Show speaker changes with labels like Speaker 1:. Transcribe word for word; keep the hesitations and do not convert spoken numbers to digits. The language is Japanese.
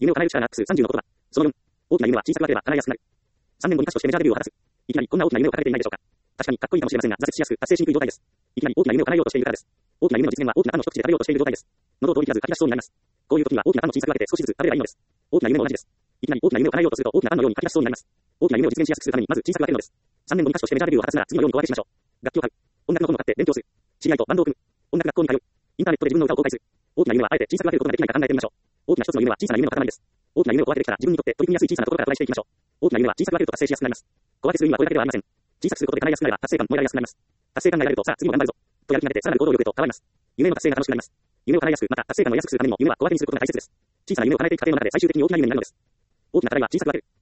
Speaker 1: 夢を叶える力数さんじゅうの言葉。そのよん、大きな夢は小さく分ければ叶えやすくなる。さんねんごに歌手としてメジャーデビューを果たす。いきなりこんな大きな夢を掲げていないでしょうか。確かにかっこいいかもしれませんが、挫折しやすく達成しにくい状態です。いきなり大きな夢を叶えようとしているからです。大きな夢の実現は大きなパンの一口で食べようとしている状態です。喉を通り切らず吐き出しそうになります。こういう時には大きなパンを小さく分けて少しずつ食べればいいのです。大きな夢も同じです。いきなり大きな夢を叶えようとすると大きなパンのように吐き出しそうになります。大きな夢を実現しやすくするためにまず小さく分けるのです。さんねんごに歌手としてメジャーデビューを果たすなら次のように小分けしましょう。楽器を買う。音楽の本を買って勉強する。知り合いとバンドを組む。音楽学校に通う。インターネットで自分の歌を公開する。大きな夢はあえて小さく分けることができないか考えてみましょう。大きな一つの夢は小さな夢の塊です。大きな夢を小分けできたら自分にとって取り組みやすい小さなところからトライしていきましょう。大きな夢は小さく分けると達成しやすくなります。小分けする意味はこれだけではありません。小さくすることで叶いやすくなれば達成感も得られやすくなります。達成感が得られるとさあ次も頑張るぞ。とやる気が出てさらなる行動力へと変わります。夢の達成が楽しくなります。夢を叶えやすくまた達成感を得やすくするためにも夢は小分けにすることが大切です。小さな夢を叶えていく過程の中で最終的に大きな夢になるのです。大きな課題は小さく分ける。